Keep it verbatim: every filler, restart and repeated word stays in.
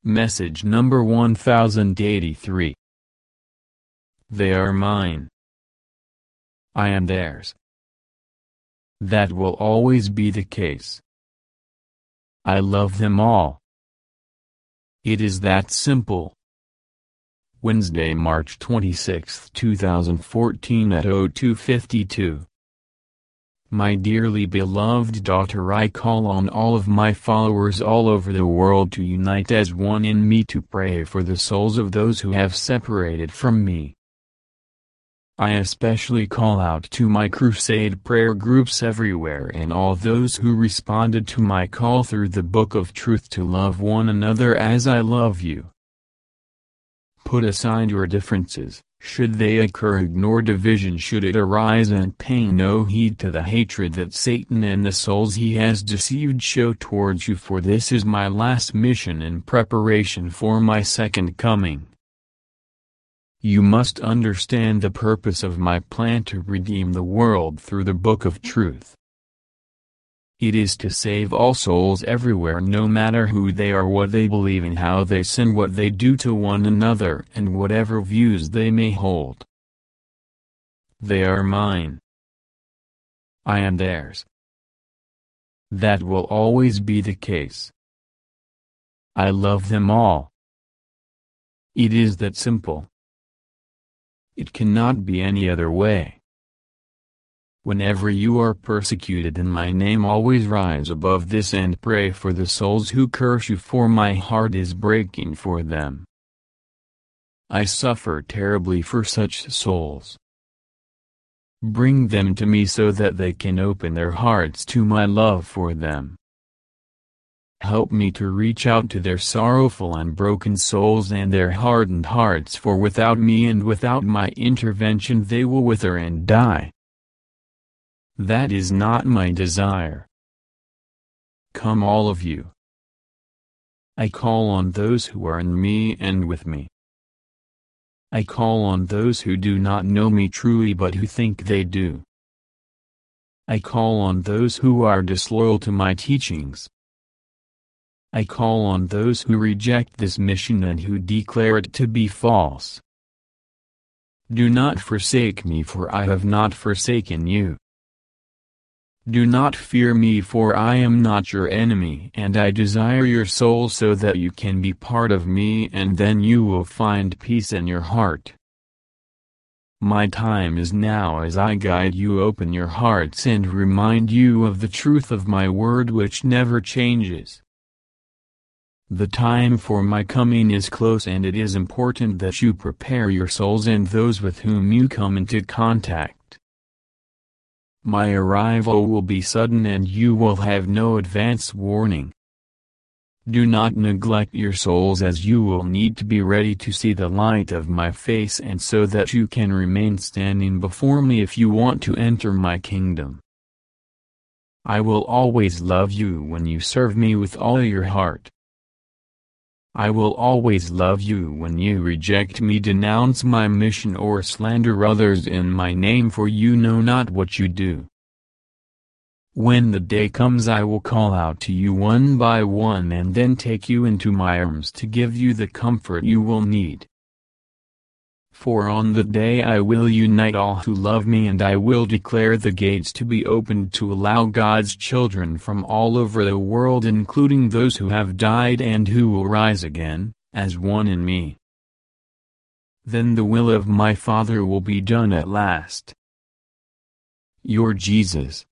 Message number one thousand eighty-three. They are mine. I am theirs. That will always be the case. I love them all. It is that simple. Wednesday, March twenty-sixth, two thousand fourteen at oh two fifty-two. My dearly beloved daughter, I call on all of my followers all over the world to unite as one in me to pray for the souls of those who have separated from me. I especially call out to my crusade prayer groups everywhere and all those who responded to my call through the Book of Truth to love one another as I love you. Put aside your differences, should they occur. Ignore division should it arise, and pay no heed to the hatred that Satan and the souls he has deceived show towards you, for this is my last mission in preparation for my second coming. You must understand the purpose of my plan to redeem the world through the Book of Truth. It is to save all souls everywhere, no matter who they are, what they believe in, how they sin, what they do to one another, and whatever views they may hold. They are mine. I am theirs. That will always be the case. I love them all. It is that simple. It cannot be any other way. Whenever you are persecuted in my name, always rise above this and pray for the souls who curse you, for my heart is breaking for them. I suffer terribly for such souls. Bring them to me so that they can open their hearts to my love for them. Help me to reach out to their sorrowful and broken souls and their hardened hearts, for without me and without my intervention they will wither and die. That is not my desire. Come all of you. I call on those who are in me and with me. I call on those who do not know me truly but who think they do. I call on those who are disloyal to my teachings. I call on those who reject this mission and who declare it to be false. Do not forsake me, for I have not forsaken you. Do not fear me, for I am not your enemy, and I desire your soul so that you can be part of me, and then you will find peace in your heart. My time is now as I guide you. Open your hearts and remind you of the truth of my word, which never changes. The time for my coming is close, and it is important that you prepare your souls and those with whom you come into contact. My arrival will be sudden and you will have no advance warning. Do not neglect your souls, as you will need to be ready to see the light of my face, and so that you can remain standing before me if you want to enter my kingdom. I will always love you when you serve me with all your heart. I will always love you when you reject me, denounce my mission, or slander others in my name, for you know not what you do. When the day comes, I will call out to you one by one and then take you into my arms to give you the comfort you will need. For on the day I will unite all who love me, and I will declare the gates to be opened to allow God's children from all over the world, including those who have died and who will rise again, as one in me. Then the will of my Father will be done at last. Your Jesus.